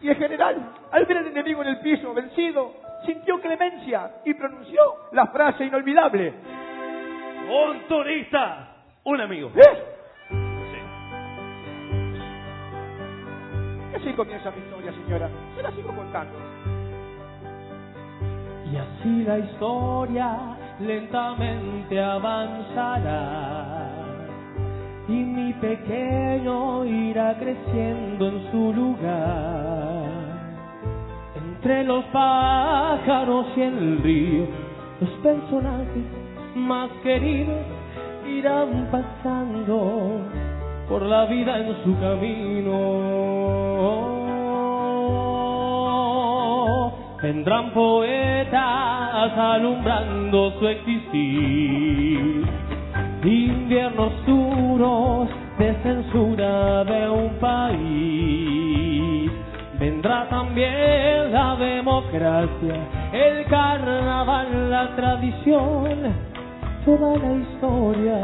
Y el general, al ver al enemigo en el piso, vencido, sintió clemencia y pronunció la frase inolvidable. Un turista, un amigo. Y así comienza mi historia, señora. Se la sigo contando. Y así la historia lentamente avanzará, y mi pequeño irá creciendo en su lugar. Entre los pájaros y el río, los personajes más queridos irán pasando por la vida en su camino. Vendrán poetas alumbrando su existir, inviernos duros de censura de un país. Vendrá también la democracia, el carnaval, la tradición, toda la historia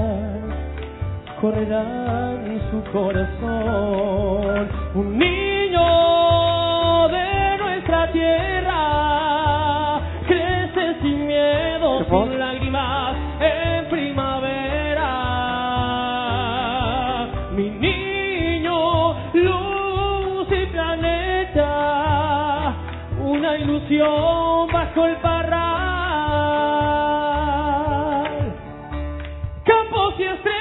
correrá en su corazón. Un niño de nuestra tierra crece sin miedo, sin lágrimas en primavera. Mi niño, luz y planeta, una ilusión bajo el parral, campos y estrellas.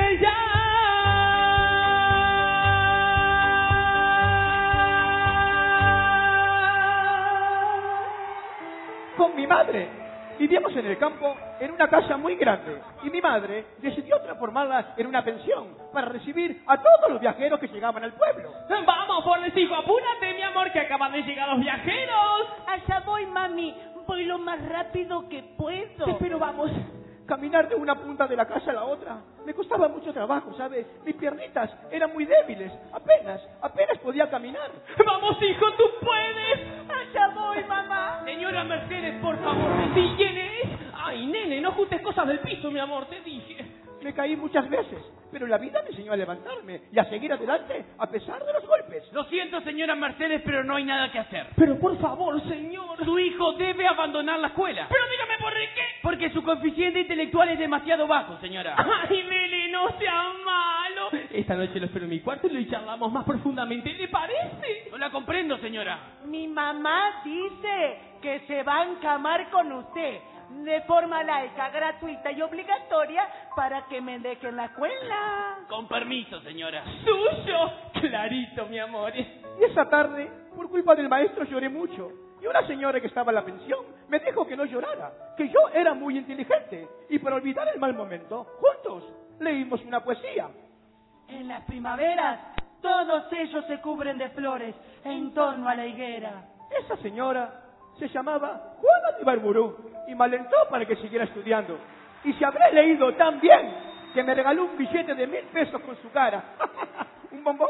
Con mi madre vivíamos en el campo en una casa muy grande y mi madre decidió transformarla en una pensión para recibir a todos los viajeros que llegaban al pueblo. Vamos, Fornecico, apúrate, mi amor, que acaban de llegar los viajeros. Allá voy, mami. Voy lo más rápido que puedo. Sí, pero vamos, caminar de una punta de la casa a la otra me costaba mucho trabajo, ¿sabes? Mis piernitas eran muy débiles, apenas podía caminar. Vamos, hijo, tú puedes. Allá voy, mamá. Señora Mercedes, por favor, ¿sí quién es? Ay, nene, no juntes cosas del piso, mi amor, te dije. Me caí muchas veces, pero la vida me enseñó a levantarme y a seguir adelante a pesar de los golpes. Lo siento, señora Mercedes, pero no hay nada que hacer. Pero por favor, señor. Su hijo debe abandonar la escuela. Pero dígame por qué. Porque su coeficiente intelectual es demasiado bajo, señora. Ay, nene, no sea malo. Esta noche lo espero en mi cuarto y lo charlamos más profundamente, ¿le parece? No la comprendo, señora. Mi mamá dice que se va a encamar con usted de forma laica, gratuita y obligatoria para que me deje en la escuela. Con permiso, señora. ¿Suyo? Clarito, mi amor. Y esa tarde, por culpa del maestro, lloré mucho. Y una señora que estaba en la pensión me dijo que no llorara, que yo era muy inteligente. Y para olvidar el mal momento, juntos leímos una poesía. En las primaveras, todos ellos se cubren de flores en torno a la higuera. Esa señora se llamaba Juana de Barburú y me alentó para que siguiera estudiando. Y se habré leído tan bien que me regaló un billete de 1,000 pesos con su cara. ¿Un bombón?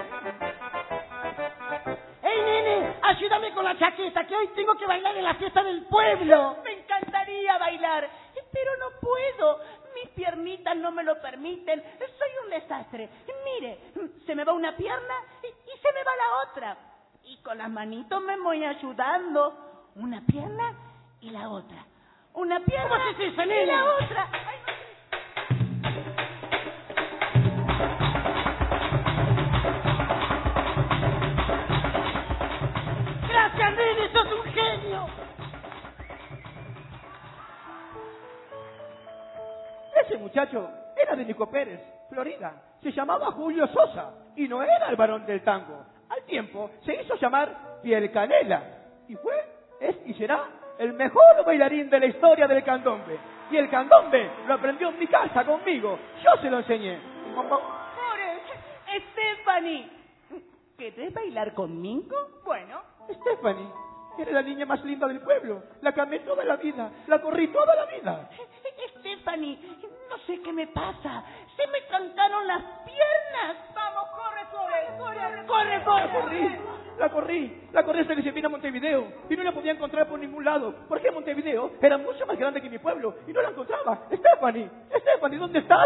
¡Ey, nene! Ayúdame con la chaqueta, que hoy tengo que bailar en la fiesta del pueblo. Me encantaría bailar, pero no puedo. Mis piernitas no me lo permiten. Soy un desastre. Mire, se me va una pierna y se me va la otra. Y con las manitos me voy ayudando. Una pierna y la otra. Una pierna ¿Cómo es eso, y nene? la otra. Ay, gracias, nene, sos un genio. Ese muchacho era de Nico Pérez, Florida. Se llamaba Julio Sosa y no era el varón del tango. Al tiempo se hizo llamar Piel Canela y fue, es y será el mejor bailarín de la historia del candombe. Y el candombe lo aprendió en mi casa conmigo. Yo se lo enseñé. Stephanie, ¿querés bailar conmigo? Bueno. Stephanie era la niña más linda del pueblo. La camé toda la vida. La corrí toda la vida. Stephanie, no sé qué me pasa. Se me cantaron las piernas. Vamos, corre, corre. La corrí hasta que se vino a Montevideo y no la podía encontrar por ningún lado, porque Montevideo era mucho más grande que mi pueblo y no la encontraba. Stephanie, ¿dónde estás?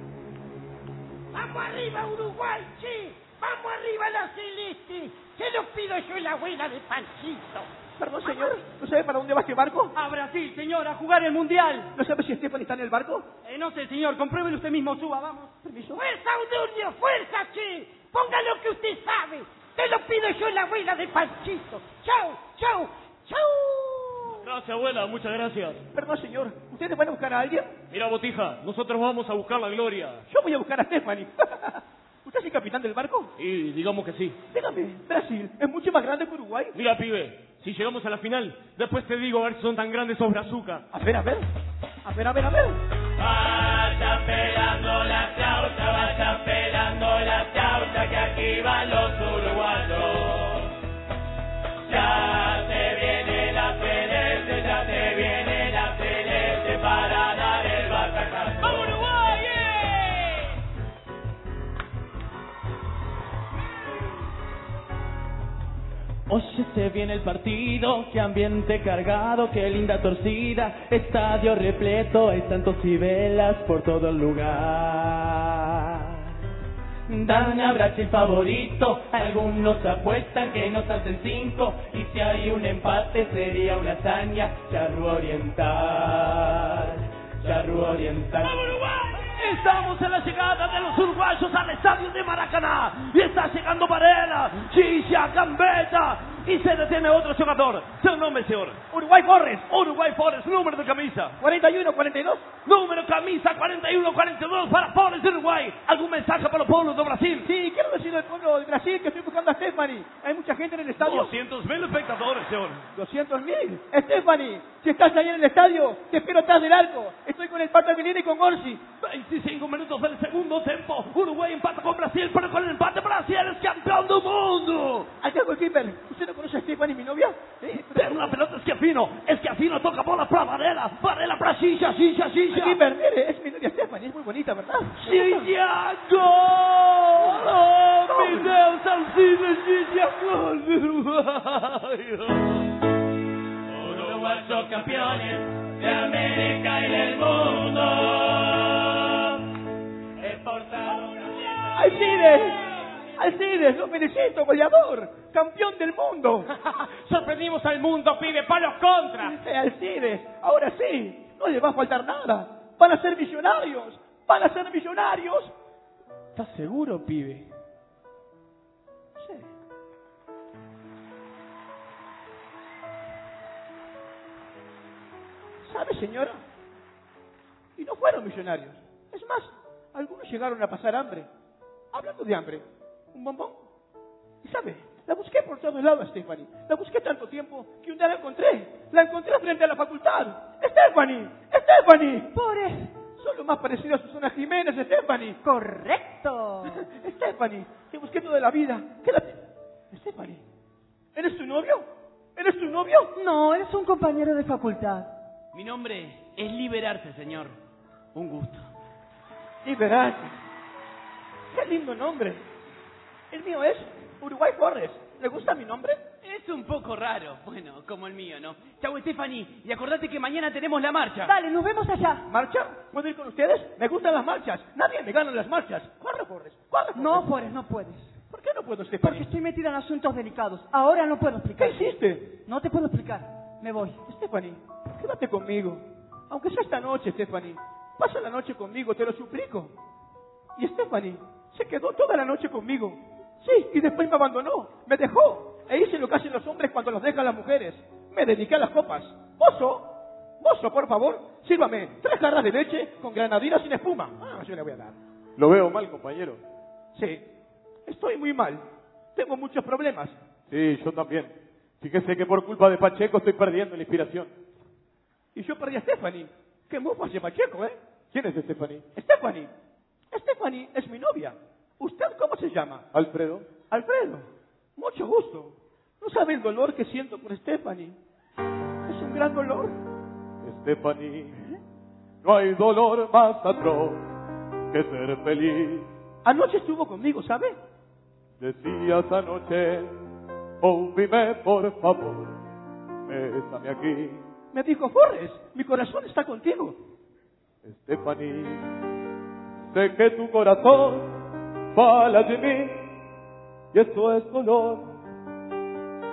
Vamos arriba, Uruguay, sí. Vamos arriba, la Celeste. Se lo pido yo la abuela de Panchito. Perdón, señor, ¿no sabe para dónde va este barco? A Brasil, señor, a jugar el mundial. ¿No sabe si Stephanie está en el barco? No sé, señor, compruébelo usted mismo, suba, vamos. Permiso. ¡Fuerza, Odunio, fuerza, che! Ponga lo que usted sabe. Te lo pido yo la abuela de Panchito. ¡Chau, chau, chau! Gracias, abuela, muchas gracias. Perdón, señor, ¿ustedes van a buscar a alguien? Mira, Botija, nosotros vamos a buscar la gloria. Yo voy a buscar a Stephanie. ¿Usted es el capitán del barco? Y digamos que sí. Dígame, Brasil es mucho más grande que Uruguay. Mira, pibe, si llegamos a la final, después te digo a ver si son tan grandes esos brazucas. A ver, a ver. A ver, a ver, a ver. Vaya pelando la chaucha, que aquí van los uruguayos. Ya te viene la celeste para dar el batacazo. ¡Vamos, Uruguay! Oye, se viene el partido, qué ambiente cargado, qué linda torcida, estadio repleto, hay santos y velas por todo el lugar. Dan a Brasil favorito, algunos apuestan que nos hacen 5, y si hay un empate sería una hazaña. Charrúa Oriental, Charrúa Oriental. ¡Vamos, Uruguay! Estamos en la llegada de los uruguayos al estadio de Maracaná. Y está llegando Varela, Chicha, Gambetta. Y se detiene otro jugador. Seu nombre, señor. Uruguay Forrest. Uruguay Forest, número de camisa. 41-42. Número camisa 41-42 para Forest de Uruguay. ¿Algún mensaje para los pueblos de Brasil? Sí, quiero decir al pueblo de Brasil que estoy buscando a Stephanie. Hay mucha gente en el estadio. 200.000 espectadores, señor. 200.000. Stephanie, si estás ahí en el estadio, te espero atrás del arco. Estoy con el Pata Vilini y con Orsi. 25 minutos del segundo tiempo. Uruguay empata con Brasil, pero con el empate Brasil es campeón del mundo. Allá el keeper. ¿Usted no conoce a Stephanie, mi novia? Pero la pelota es que Afino toca bola para Varela para Chicha. Keeper, mire, es mi novia Stephanie, es muy bonita, ¿verdad? Chicha, gol. Oh, mi Dios, Alcide, Chicha, gol de Uruguay. Uruguayos campeones de América y del mundo. Alcides, lo felicito, goleador, campeón del mundo. Sorprendimos al mundo, pibe, palos contra. Alcides, ahora sí, no le va a faltar nada. Van a ser millonarios, van a ser millonarios. ¿Estás seguro, pibe? Sí. ¿Sabe, señora? Y no fueron millonarios. Es más, algunos llegaron a pasar hambre. Hablando de hambre, ¿un bombón? ¿Y sabe? La busqué por todos lados, Stephanie. La busqué tanto tiempo que un día la encontré. La encontré frente a la facultad. ¡Stephanie! ¡Stephanie! Pobre. Son lo más parecido a Susana Jiménez, Stephanie. Correcto. Stephanie, te busqué toda la vida. Quédate. Stephanie, ¿eres tu novio? ¿Eres tu novio? No, eres un compañero de facultad. Mi nombre es Liberarse, señor. Un gusto. Liberarte. ¡Qué lindo nombre! El mío es Uruguay Forrest. ¿Le gusta mi nombre? Es un poco raro, bueno, como el mío, ¿no? Chau, Stephanie, y acordate que mañana tenemos la marcha. Dale, nos vemos allá. ¿Marcha? ¿Puedo ir con ustedes? Me gustan las marchas. Nadie me gana en las marchas. Corre, Forrest. Corre, Forrest. No, Forrest, no puedes. ¿Por qué no puedo, Porque Stephanie? estoy metida en asuntos delicados. Ahora no puedo ¿Qué explicar. hiciste? No te puedo explicar. Me voy. Stephanie, quédate conmigo. Aunque sea esta noche, Stephanie. Pasa la noche conmigo, te lo suplico. Y Stephanie se quedó toda la noche conmigo. Sí, y después me abandonó. Me dejó. E hice lo que hacen los hombres cuando los dejan las mujeres. Me dediqué a las copas. Mozo, por favor, sírvame 3 jarras de leche con granadina sin espuma. Yo le voy a dar. Lo veo mal, compañero. Sí, estoy muy mal. Tengo muchos problemas. Sí, yo también. Fíjese que por culpa de Pacheco estoy perdiendo la inspiración. Y yo perdí a Stephanie. Qué mufo hace Pacheco, ¿eh? ¿Quién es Stephanie? Stephanie es mi novia. ¿Usted cómo se llama? Alfredo. Alfredo. Mucho gusto. No sabe el dolor que siento por Stephanie. Es un gran dolor. Stephanie, no hay dolor más atroz que ser feliz. Anoche estuvo conmigo, ¿sabe? Decías anoche, óvime por favor, bésame aquí. Me dijo, Forrest, mi corazón está contigo. Stephanie, sé que tu corazón fala de mí y eso es dolor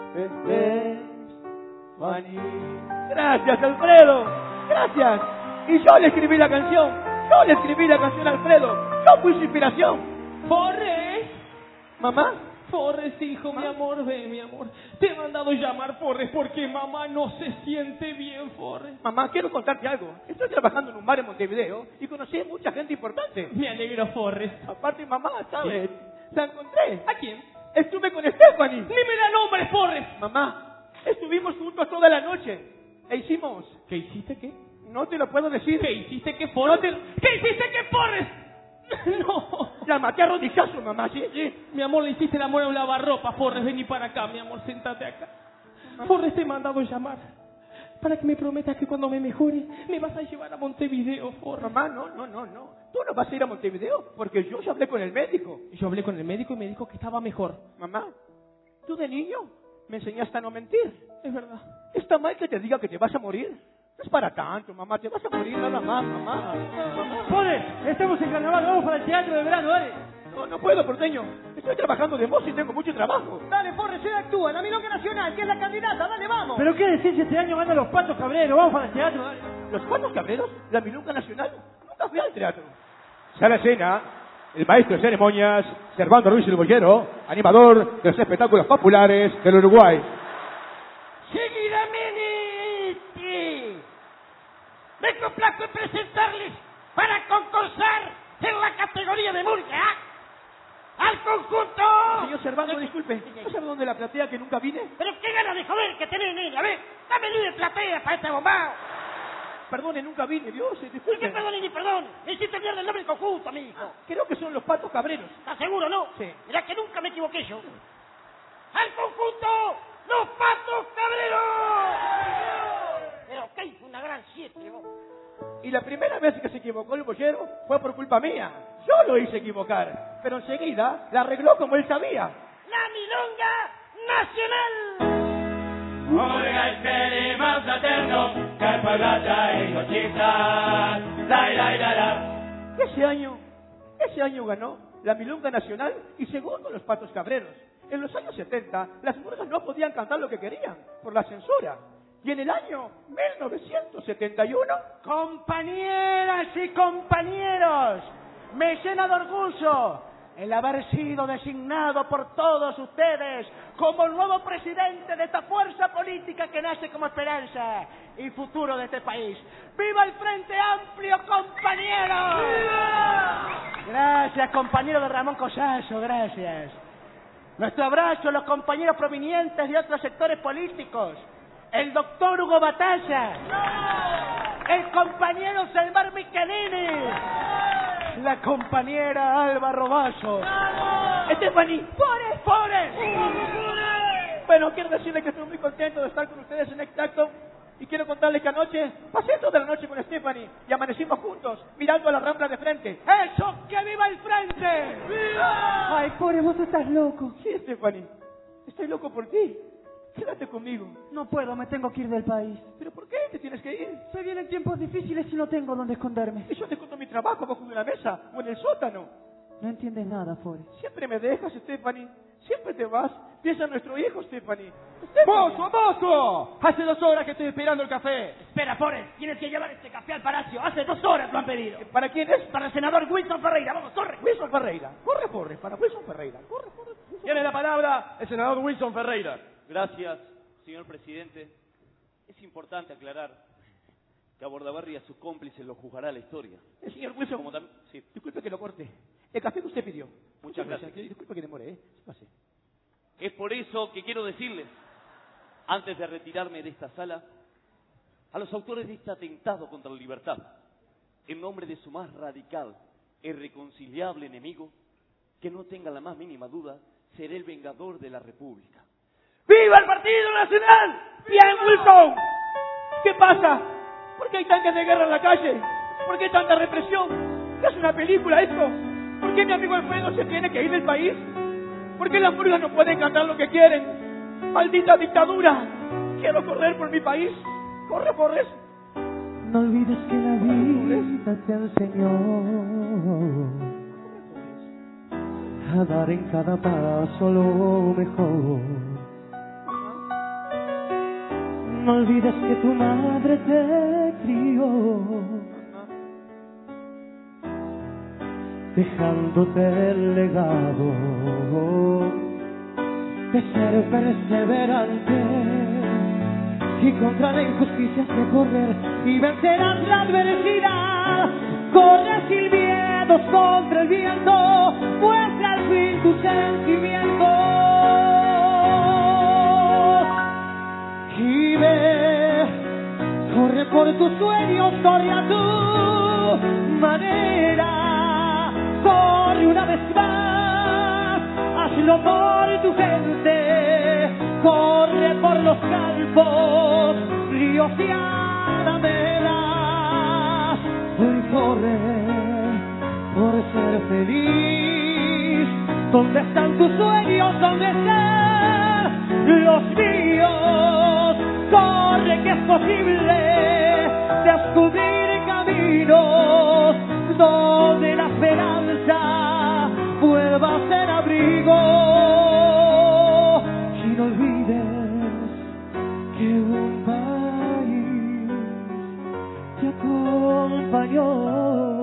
Estefany. Gracias, Alfredo. Gracias. Y yo le escribí la canción. Yo le escribí la canción a Alfredo. Yo fui su inspiración. Forrest. ¿Mamá? Forrest, hijo, mi amor, ven, mi amor. Te he mandado llamar, Forrest, porque mamá no se siente bien, Forrest. Mamá, quiero contarte algo. Estoy trabajando en un bar en Montevideo y conocí a mucha gente importante. Me alegro, Forrest. Aparte, mamá, ¿sabes? La encontré. ¿A quién? Estuve con Estefany. Ni me da nombre, Forrest. Mamá, estuvimos juntos toda la noche. E hicimos... ¿Qué hiciste qué? No te lo puedo decir. ¿Qué hiciste qué, Forrest? No ¿Qué hiciste qué, Forrest? No. La maté a rodillazo, mamá, sí. Mi amor, le hiciste el amor a un lavarropa, Forrest. Vení para acá, mi amor, sentate acá. Forrest, te he mandado llamar para que me prometas que cuando me mejore me vas a llevar a Montevideo, Forrest. Mamá, no. Tú no vas a ir a Montevideo porque yo ya hablé con el médico. Yo hablé con el médico y me dijo que estaba mejor. Mamá, tú de niño me enseñaste a no mentir. Es verdad. ¿Está mal que te diga que te vas a morir? No es para tanto, mamá. Te vas a morir nada más, mamá. ¡Forrest! Estamos en carnaval, vamos para el teatro de verano, dale. No puedo, porteño. Estoy trabajando de mozo y tengo mucho trabajo. Dale, Forrest, hoy actúa en la Milonga Nacional, que es la candidata, dale, vamos. ¿Pero qué decís si este año ganan los Patos Cabreros? Vamos para el teatro, dale. ¿Los Patos Cabreros? ¿La Milonga Nacional? Nunca fui al teatro. Sala escena, el maestro de ceremonias, Servando Ruiz el Bollero, animador de los espectáculos populares del Uruguay. Seguidamente, me complazco en presentarles para concursar en la categoría de murga al conjunto. Señor Servando, disculpe, ¿no sabe dónde la platea que nunca vine? Pero qué ganas de joder que tenés, nene. A ver, dame libre platea para este bombao. Perdone, nunca vine, Dios, ¿Y qué disculpe. perdón ni perdón? Me hiciste mierda el nombre del conjunto, mi hijo. Creo que son los Patos Cabreros. ¿Estás seguro, no? Sí. Mirá que nunca me equivoqué yo. ¡Al conjunto! ¡Los Patos Cabreros! Pero qué hizo una gran 7, vos. Y la primera vez que se equivocó el bollero fue por culpa mía. Yo lo hice equivocar, pero enseguida la arregló como él sabía. ¡La Milonga Nacional! Murga esperemos eterno, carpa plata y cochitas, la. Ese año ganó la Milonga Nacional y segundo los Patos Cabreros. En los años 70, las murgas no podían cantar lo que querían por la censura. Y en el año 1971... Compañeras y compañeros, me llena de orgullo el haber sido designado por todos ustedes como el nuevo presidente de esta fuerza política que nace como esperanza y futuro de este país. ¡Viva el Frente Amplio, compañeros! Gracias, compañero de Ramón Collazo, gracias. Nuestro abrazo a los compañeros provenientes de otros sectores políticos. El doctor Hugo Batalla. El compañero Selmar Michelini. La compañera Alba Roballo. ¡Estefany! ¡Forrest! Bueno, quiero decirles que estoy muy contento de estar con ustedes en este acto. Y quiero contarles que anoche pasé toda la noche con Estefany y amanecimos juntos, mirando a la Rambla de frente. ¡Eso! ¡Que viva el frente! ¡Viva! Ay, pobre, vos estás loco. Sí, Estefany, estoy loco por ti. Quédate conmigo. No puedo, me tengo que ir del país. ¿Pero por qué te tienes que ir? Se vienen tiempos difíciles y no tengo dónde esconderme. Y yo te cuento mi trabajo bajo de una mesa o en el sótano. No entiendes nada, Forrest. Siempre me dejas, Estefany. Siempre te vas. Piensa en nuestro hijo, Estefany. ¡Mozo! Hace 2 horas que estoy esperando el café. Espera, Forrest, tienes que llevar este café al palacio. Hace 2 horas lo han pedido. ¿Para quién es? Para el senador Wilson Ferreira. Vamos, corre. Wilson Ferreira. Corre, para Wilson Ferreira. Corre. Tiene la palabra el senador Wilson Ferreira. Gracias, señor presidente. Es importante aclarar que a Bordaberry y a sus cómplices lo juzgará la historia. Señor Wilson, Sí. disculpe que lo corte. El café que usted pidió. Muchas gracias. Disculpe que demore, Pase. Es por eso que quiero decirles, antes de retirarme de esta sala, a los autores de este atentado contra la libertad, en nombre de su más radical e irreconciliable enemigo, que no tenga la más mínima duda, seré el vengador de la República. ¡Viva el Partido Nacional! ¡Bien, Wilson! ¿Qué pasa? ¿Por qué hay tanques de guerra en la calle? ¿Por qué tanta represión? ¿Qué es una película esto? ¿Por qué mi amigo Alfredo se tiene que ir del país? ¿Por qué las murgas no pueden cantar lo que quieren? ¡Maldita dictadura! Quiero correr por mi país. ¡Corre, Forrest! No olvides que la vida te enseñó a dar en cada paso lo mejor. No olvides que tu madre te crió, dejándote el legado de ser perseverante y contra la injusticia sé correr y vencerás la adversidad. Corre sin miedos contra el viento, muestra al fin tus sentimientos y ve, corre por tus sueños, corre a tu manera, corre una vez más, hazlo por tu gente, corre por los campos, ríos y alamedas, hoy corre por ser feliz. ¿Dónde están tus sueños? ¿Dónde están los míos? Corre que es posible descubrir caminos donde la esperanza vuelva a ser abrigo. Y no olvides que un país te acompañó.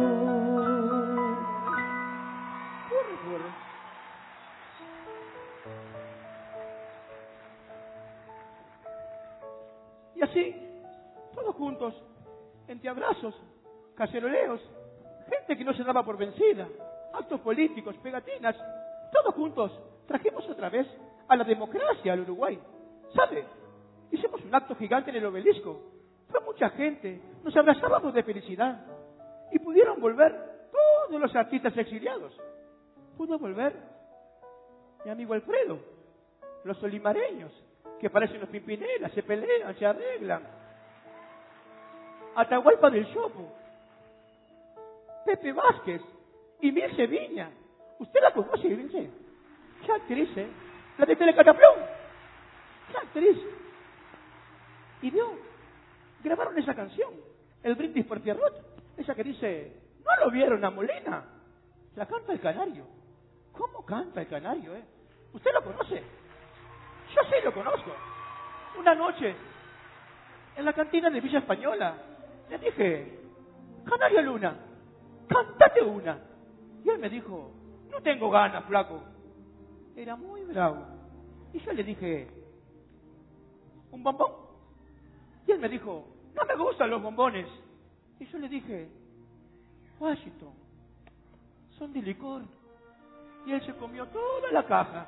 Y así, todos juntos, entre abrazos, caceroleos, gente que no se daba por vencida, actos políticos, pegatinas, todos juntos trajimos otra vez a la democracia al Uruguay. ¿Sabe? Hicimos un acto gigante en el obelisco. Fue mucha gente, nos abrazábamos de felicidad. Y pudieron volver todos los artistas exiliados. Pudo volver mi amigo Alfredo, los olimareños, que parecen los Pimpineras, se pelean, se arreglan. Atahualpa del Chopo, Pepe Vázquez y Milce Viña. ¿Usted la conoce, Milce? ¿Qué actriz, eh? La de Telecataplón. ¿Qué actriz? Y vio, grabaron esa canción, el Brindis por Pierrot, esa que dice, ¿no lo vieron a Molina? La canta el Canario. ¿Cómo canta el Canario, eh? ¿Usted lo conoce? Yo sí lo conozco. Una noche, en la cantina de Villa Española, le dije, Canario Luna, cántate una. Y él me dijo, no tengo ganas, flaco. Era muy bravo. Y yo le dije, ¿un bombón? Y él me dijo, no me gustan los bombones. Y yo le dije, Washington, son de licor. Y él se comió toda la caja.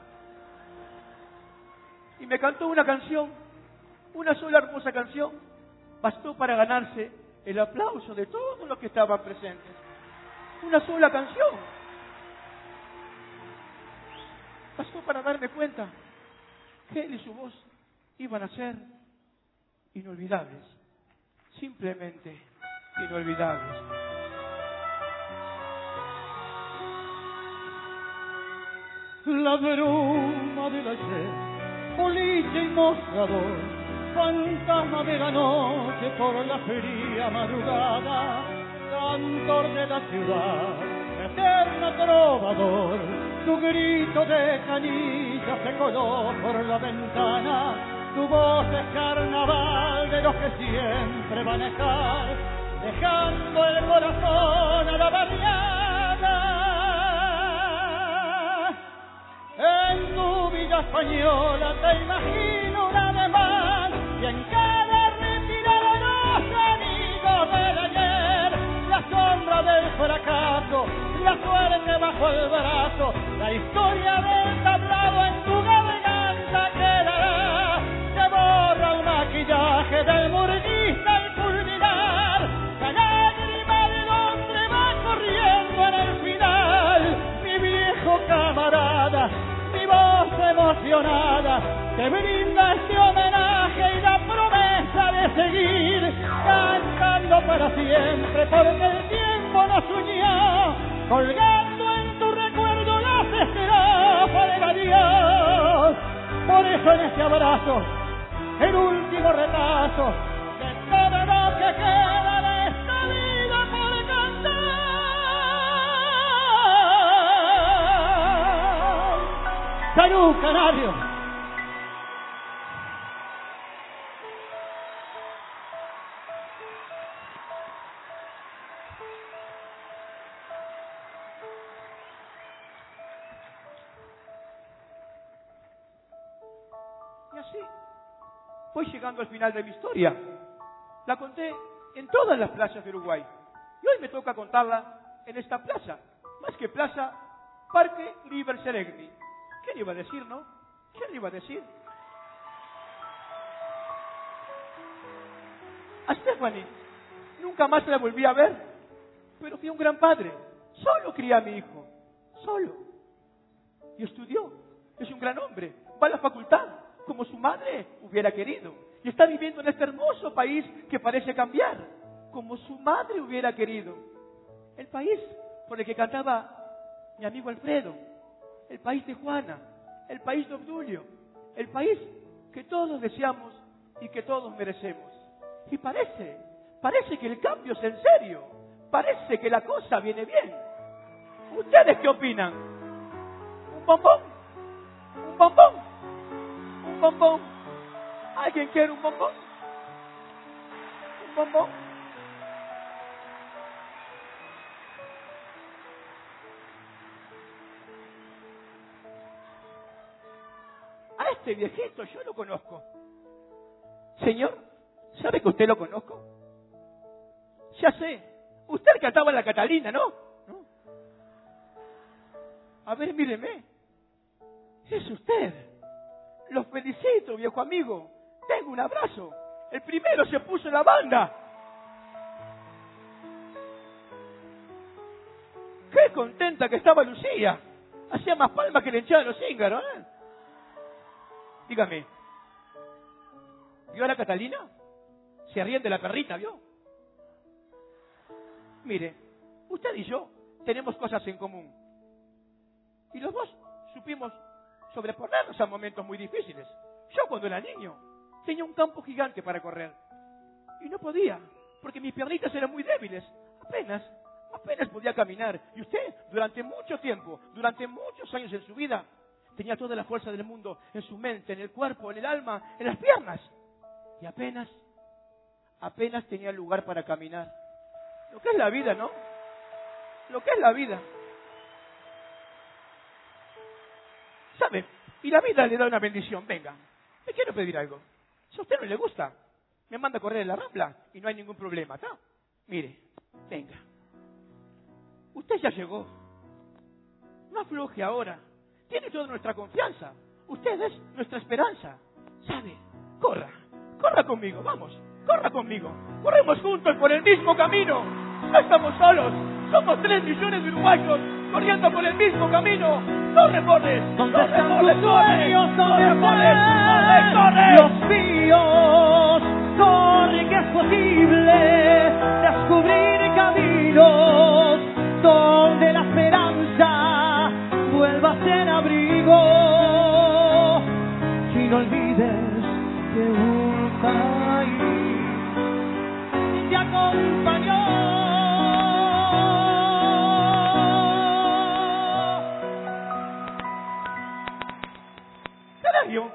Y me cantó una canción, una sola hermosa canción, bastó para ganarse el aplauso de todos los que estaban presentes. Una sola canción. Bastó para darme cuenta que él y su voz iban a ser inolvidables. Simplemente inolvidables. La bruma del ayer, boliche y mostrador, fantasma de la noche por la fría madrugada, cantor de la ciudad, eterno trovador, tu grito de canilla se coló por la ventana, tu voz es carnaval de los que siempre van a estar, dejando el corazón a la mañana. En tu Villa Española te imagino una vez más, y en cada retirada los amigos del ayer, la sombra del fracaso, la suerte bajo el brazo, la historia del tablado en tu garganta quedará, se borra el maquillaje del murguista al culminar, la lágrima del hombre va corriendo en el final, mi viejo camarada, mi voz emocionada te brinda este homenaje y la promesa de seguir cantando para siempre, porque el tiempo nos unió, colgando en tu recuerdo las estrofas del adiós. Por eso en este abrazo, el último retazo de todo lo que queda de esta vida por cantar. ¡Salud, Canario! así voy llegando al final de mi historia. La conté en todas las playas de Uruguay. Y hoy me toca contarla en esta plaza. Más que plaza, Parque Liber Seregni. ¿Quién iba a decir, no? ¿Quién iba a decir? A Stephanie nunca más la volví a ver, pero fui un gran padre. Solo crié a mi hijo. Solo. Y estudió. Es un gran hombre. Va a la facultad, como su madre hubiera querido. Y está viviendo en este hermoso país que parece cambiar, como su madre hubiera querido. El país por el que cantaba mi amigo Alfredo. El país de Juana. El país de Obdulio. El país que todos deseamos y que todos merecemos. Y parece que el cambio es en serio. Parece que la cosa viene bien. ¿Ustedes qué opinan? ¿Un bombón? ¿Un bombón? ¿Un bombón? ¿Alguien quiere un bombón? ¿Un bombón? A este viejito yo lo conozco. Señor, ¿sabe que usted lo conozco? Ya sé. Usted cantaba en la Catalina, ¿no? ¿No? A ver, míreme. Es usted. Los felicito, viejo amigo. Tengo un abrazo. El primero se puso en la banda. Qué contenta que estaba Lucía. Hacía más palmas que la hinchada de los cíngaros, ¿eh? Dígame. ¿Vio a la Catalina? Se ríen de la perrita, ¿vio? Mire, usted y yo tenemos cosas en común. Y los dos supimos sobreponernos a momentos muy difíciles. Yo cuando era niño tenía un campo gigante para correr. Y no podía, porque mis piernitas eran muy débiles. Apenas podía caminar. Y usted, durante mucho tiempo, durante muchos años en su vida, tenía toda la fuerza del mundo en su mente, en el cuerpo, en el alma, en las piernas. Y apenas tenía lugar para caminar. Lo que es la vida, ¿no? Lo que es la vida. ¿Sabe? Y la vida le da una bendición. Venga, le quiero pedir algo. Si a usted no le gusta, me manda a correr en la Rambla y no hay ningún problema, ¿está? Mire, venga. Usted ya llegó. No afloje ahora. Tiene toda nuestra confianza. Usted es nuestra esperanza. ¿Sabe? Corra conmigo, vamos. Corra conmigo. Corremos juntos por el mismo camino. No estamos solos. Somos 3 millones de uruguayos corriendo por el mismo camino. ¡Corre, Borges! ¿Dónde están tus sueños? ¿Dónde están los míos? Corre, que es posible descubrir caminos donde la esperanza vuelva a ser abrigo. Y no olvides que un país te acompañó. Canario.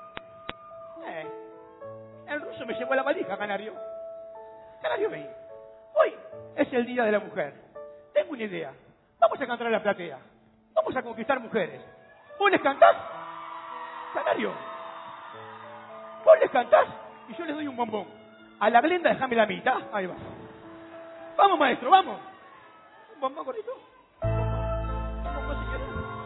El ruso me llevó a la valija, Canario. Canario, ven. Hoy es el Día de la Mujer. Tengo una idea. Vamos a cantar a la platea. Vamos a conquistar mujeres. ¿Vos les cantás? Canario. Vos les cantás y yo les doy un bombón. A la Glenda déjame la mitad. Ahí va. Vamos, maestro, vamos. ¿Un bombón, gordito? ¿Un bombón, señor?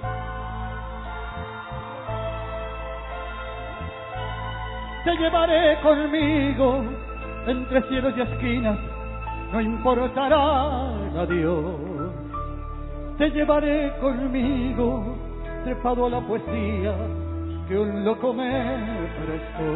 Te llevaré conmigo entre cielos y esquinas, no importará a Dios. Te llevaré conmigo trepado a la poesía que un loco me prestó.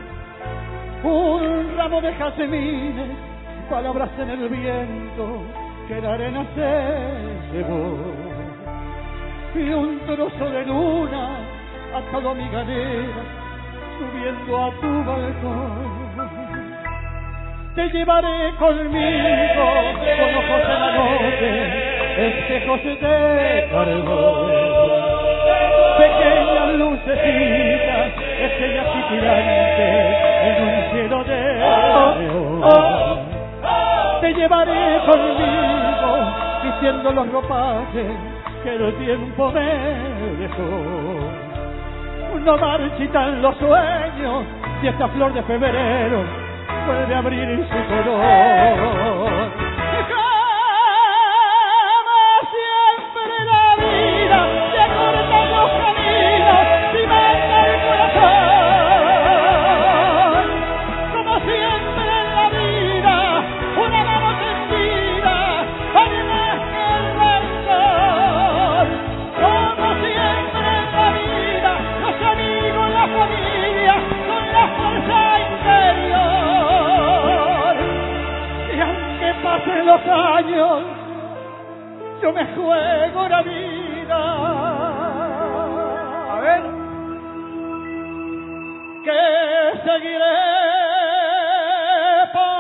Un ramo de jazmines, palabras en el viento que la arena se llevó. Y un trozo de luna atado a mi galera subiendo a tu balcón. Te llevaré conmigo con ojos en la noche, espejos de carbón, pequeñas lucecitas, estrellas titilantes en un cielo de neón. Te llevaré conmigo vistiendo los ropajes que el tiempo me dejó. cuando marchitan los sueños y esta flor de febrero vuelve a abrir su color. Como siempre la vida te corta los caminos y manda el corazón. Como siempre en la vida, una mano tendida vale más que el rencor. Como siempre en la vida, los amigos, la familia son la fuerza interior. Y aunque pasen los años, yo me juego la vida. A ver, que seguiré por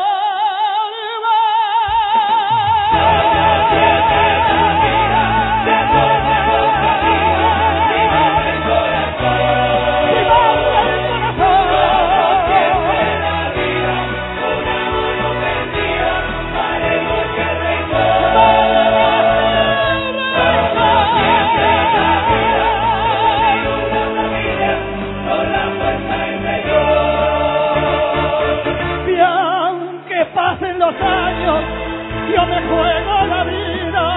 los años, yo me juego la vida,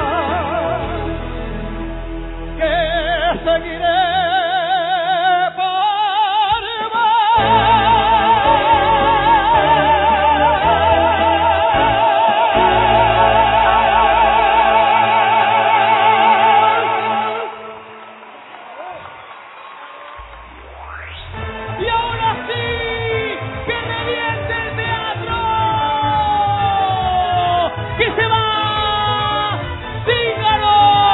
que seguiré por y ahora sí, que reviente el teatro. ¡Que se va! ¡Sígalo!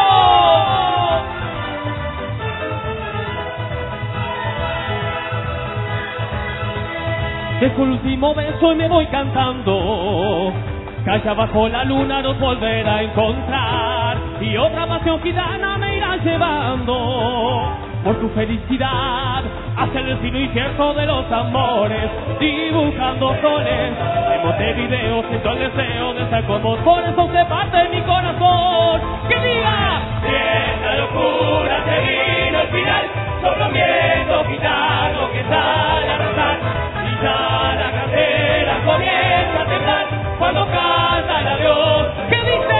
Dejo el último beso y me voy cantando. Calla bajo la luna nos volverá a encontrar. Y otra pasión gitana me irá llevando por tu felicidad hacia el destino incierto de los amores, dibujando soles en Montevideo. Siento el deseo de estar con vos, por eso se parte mi corazón. ¡Que diga! Si esta locura se vino al final, solo viento gitano que sale a arrasar, y ya la cartera comienza a temblar cuando canta el adiós. ¿Qué dice?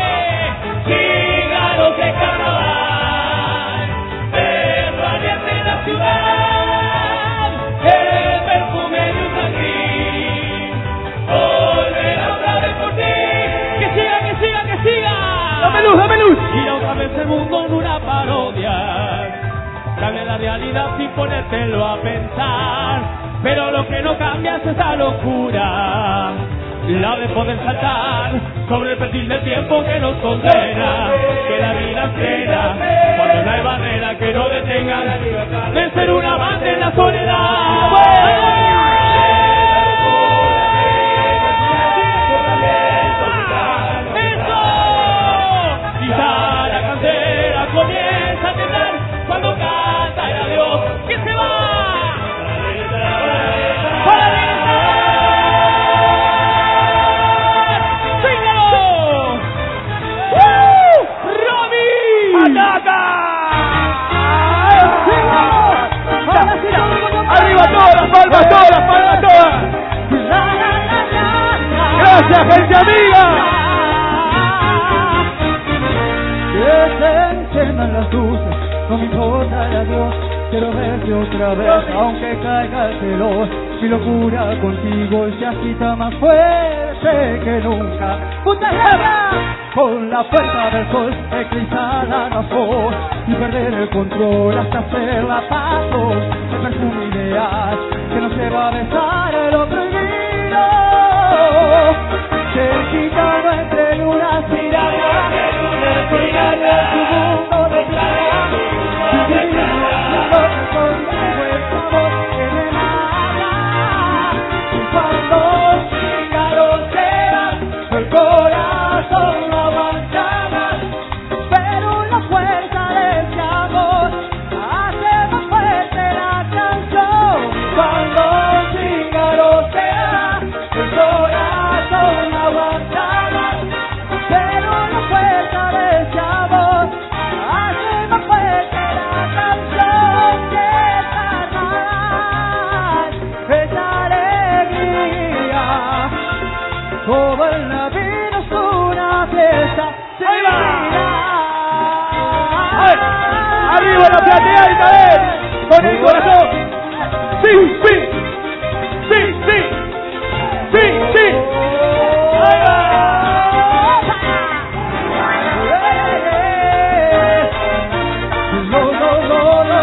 Síganos de carnaval, permanece en la ciudad, el perfume de un jardín volverá otra vez por ti. Que siga, que siga, que siga. ¡Dame luz, dame luz! Gira otra vez el mundo en una parodia, cambia la realidad sin ponértelo a pensar, pero lo que no cambia es esa locura, la de poder saltar sobre el perfil del tiempo que nos condena, que la vida espera cuando no hay barrera que no detenga de ser un amante en la soledad. ¡Eso! Quizá la cantera comienza a temblar cuando canta el adiós. ¡Que se va! ¡Para ¡Arriba todas, palmas todas, palmas todas! ¡Gracias, gente amiga! Que se enciendan las luces, no me importa el adiós, quiero verte otra vez, aunque caiga el telón. Mi locura contigo se agita más fuerte que nunca. ¡Muchas gracias! Con la fuerza del sol eclipsada la voz y perder el control hasta hacerla pasos. El perfume ideal que no se va a besar lo prohibido. Se gitano entre lunas tiradas, su mundo de plata. Contigo el sabor que me mata. Y cuando siga los quedas, el corazón no aguanta más. Pero la fuerza de ese amor hace más fuerte la canción. arriba la platea Isabel, con el corazón. Sí, sí, sí, sí, sí, sí. ¡Ahí va! No, no, no, no, no.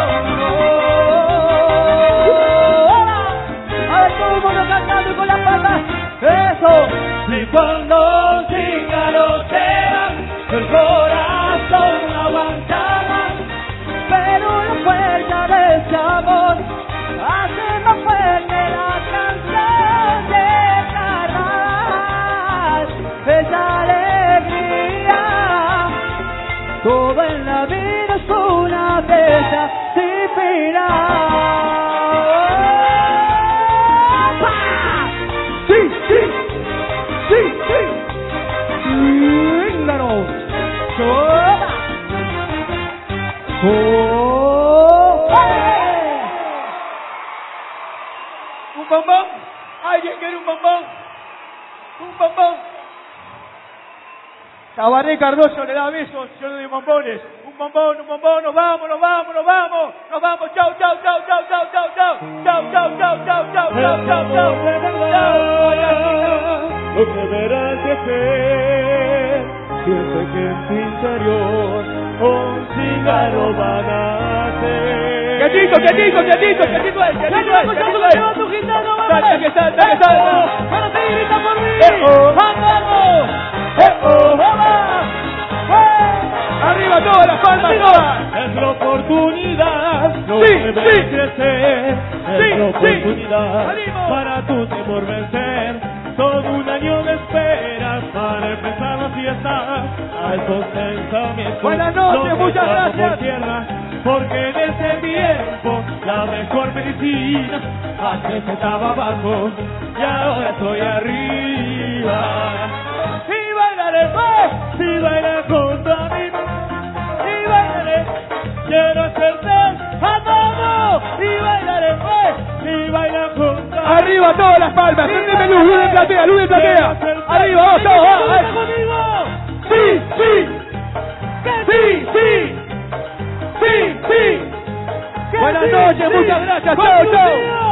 A ver, todo el mundo cantando con las patas. Eso. Y cuando llega los temas, el corazón no aguanta más, Pero la fuerza de ese amor hace más fuerte la canción de carnaval. Esa alegría, todo en la vida es una fiesta sin final. Sí, sí, sí, sí. Íngaro. Toma. ¡Oh! ¿Un bombón? ¿Alguien quiere un bombón? ¿Un bombón? Tabaré Cardoso le da besos, yo le doy bombones. Un bombón, nos vamos, nos vamos, nos vamos. Nos vamos, chau, chau, chau, chau, chau, chau, chau. Chau, chau, chau, chau, chau, chau, chau, chau. Lo que verás de hacer, siente que en tu interior un cigarro va a nacer. ¡Quietito, quietito, quietito, quietito es! Tu gitano, ¡Salta, que salta, que salta! ¡Para ti, grita por mí! ¡Vamos! ¡Vamos! ¡Arriba todas las palmas, todas! Es la oportunidad, no Sí, debes sí. crecer. Es Sí, la sí. oportunidad ¡Ánimo! para tu temor vencer. Todo un año de espera para empezar la fiesta. A esos pensamientos Buenas noches, los muchas echamos gracias. por tierra, porque en ese tiempo la mejor medicina antes estaba abajo y ahora estoy arriba. Y bailaré, si bailas junto a mí, y bailaré, quiero hacerte amado, y bailaré, si bailas junto a mí. ¡Arriba todas las palmas! ¡Prendeme luz, luz de platea, luz de platea! ¡Arriba, vamos todos! ¡Sí, sí! ¡Sí, sí! ¡Sí, sí! Buenas noches, muchas gracias, chao, chao.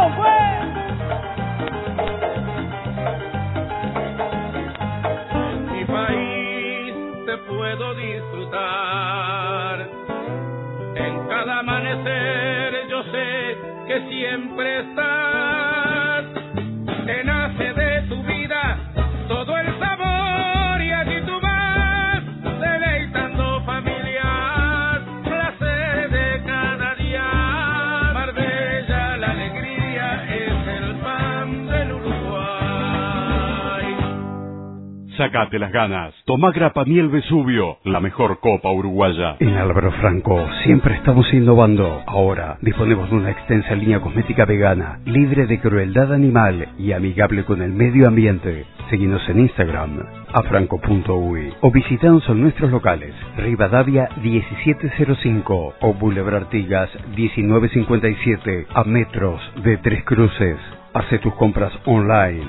Mi país te puedo disfrutar. En cada amanecer yo sé que siempre estás. Te nace de tu vida todo el sabor y allí tú vas deleitando familias, placer de cada día. Marbella, la alegría es el pan del Uruguay. Sácate las ganas. Tomá Grapa Miel Vesubio, la mejor copa uruguaya. En Álvaro Franco siempre estamos innovando. Ahora disponemos de una extensa línea cosmética vegana, libre de crueldad animal y amigable con el medio ambiente. Seguinos en Instagram, afranco.uy, o visitanos en nuestros locales, Rivadavia 1705 o Boulevard Artigas 1957, a metros de Tres Cruces. Hace tus compras online,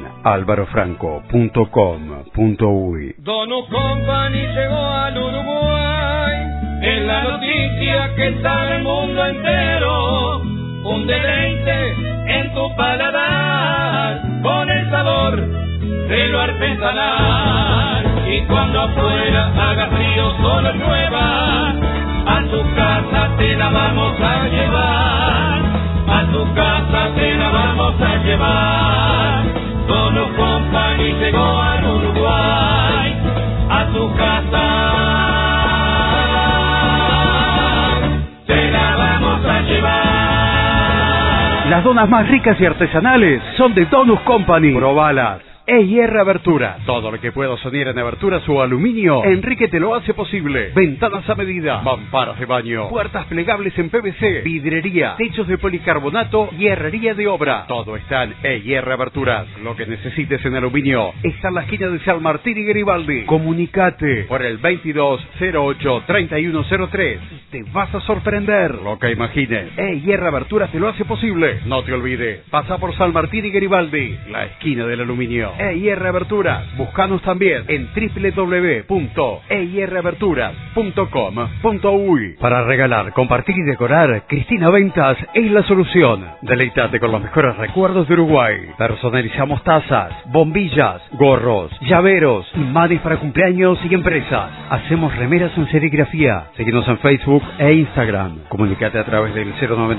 alvarofranco.com.uy. Donuts Company llegó al Uruguay, es la noticia que está en el mundo entero. Un deleite en tu paladar, con el sabor de lo artesanal. Y cuando afuera haga frío, solo llueva, a tu casa te la vamos a llevar. A tu casa te la vamos a llevar. Donuts Company llegó al Uruguay, a tu casa te la vamos a llevar. Las donas más ricas y artesanales son de Donuts Company. Probalas. EIR Abertura. Todo lo que puedo soñar en aberturas o aluminio, Enrique te lo hace posible. Ventanas a medida, mamparas de baño, puertas plegables en PVC, vidrería, techos de policarbonato y herrería de obra. Todo está en EIR Aberturas. Lo que necesites en aluminio está en la esquina de San Martín y Garibaldi. Comunicate por el 2208-3103. Te vas a sorprender lo que imagines. EIR Aberturas te lo hace posible. No te olvides, pasa por San Martín y Garibaldi, la esquina del aluminio. EIR Aberturas. Búscanos también en www.eiraberturas.com.uy. Para regalar, compartir y decorar, Cristina Ventas es la solución. Deleítate con los mejores recuerdos de Uruguay. Personalizamos tazas, bombillas, gorros, llaveros, imanes para cumpleaños y empresas. Hacemos remeras en serigrafía. Seguinos en Facebook e Instagram. Comunicate a través del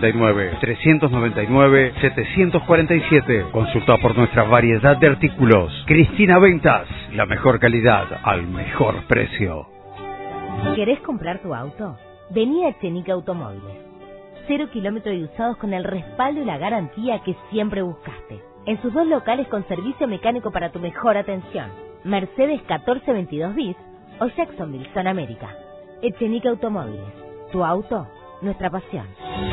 099-399-747. Consulta por nuestra variedad de artículos. Cristina Ventas, la mejor calidad al mejor precio. ¿Querés comprar tu auto? Vení a Echenique Automóviles. 0 kilómetros y usados con el respaldo y la garantía que siempre buscaste. En sus 2 locales con servicio mecánico para tu mejor atención. Mercedes 1422 bis o Jacksonville, Zona América. Echenique Automóviles. Tu auto, nuestra pasión.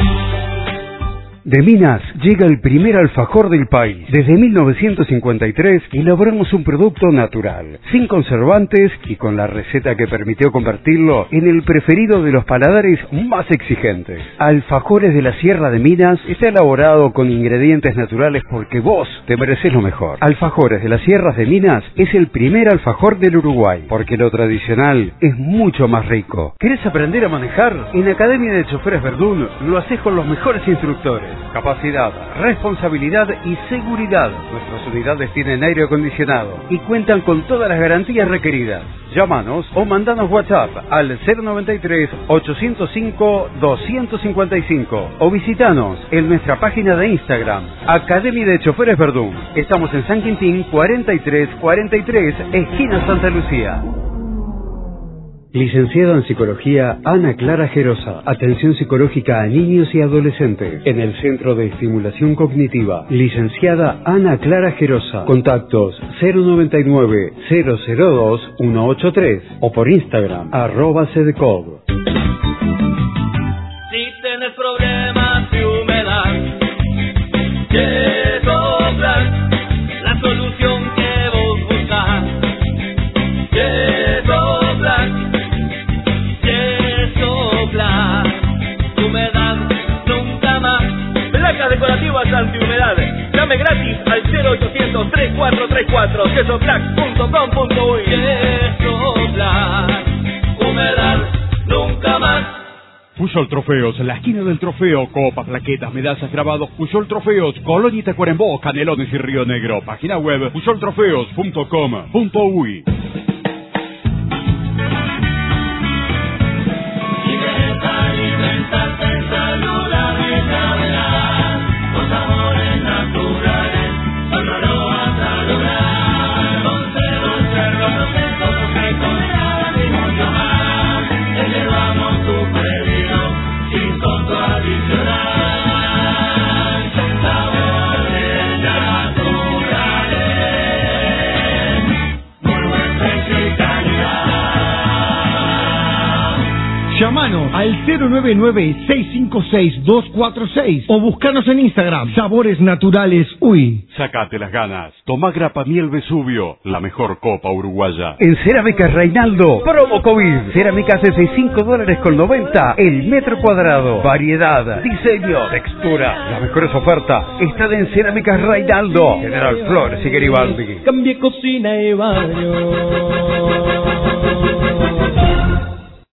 De Minas llega el primer alfajor del país. Desde 1953 elaboramos un producto natural, sin conservantes y con la receta que permitió convertirlo en el preferido de los paladares más exigentes. Alfajores de la Sierra de Minas está elaborado con ingredientes naturales porque vos te mereces lo mejor. Alfajores de las Sierras de Minas es el primer alfajor del Uruguay, porque lo tradicional es mucho más rico. ¿Querés aprender a manejar? En Academia de Choferes Verdún lo haces con los mejores instructores. Capacidad, responsabilidad y seguridad. Nuestras unidades tienen aire acondicionado y cuentan con todas las garantías requeridas. Llámanos o mandanos WhatsApp al 093-805-255 o visitanos en nuestra página de Instagram, Academia de Choferes Verdún. Estamos en San Quintín 4343, esquina Santa Lucía. Licenciada en Psicología, Ana Clara Gerosa. Atención psicológica a niños y adolescentes en el Centro de Estimulación Cognitiva. Licenciada Ana Clara Gerosa. Contactos 099-002-183 o por Instagram, @cdcog. Si tienes problemas de humedad, Yesoplas, la solución que vos buscas. Yesoplas, humedad nunca más. Placas decorativas antihumedad. Llame gratis al 0800-3434. Yesoplax.com.uy. Yesoplas, humedad nunca más. Puyol Trofeos, en la esquina del trofeo, copas, plaquetas, medallas, grabados. Puyol Trofeos, Colonia y Tacuarembó, Canelones y Río Negro. Página web puyoltrofeos.com.uy. Llamanos al 099-656-246 o buscanos en Instagram, Sabores Naturales Uy. Sacate las ganas. Tomá grapa miel Vesubio, la mejor copa uruguaya. En Cerámicas Reinaldo, promo COVID. Cerámicas de $65.90 el metro cuadrado. Variedad, diseño, textura. Las mejores ofertas están en Cerámicas Reinaldo. General Flores y Garibaldi. Cambie cocina y baño.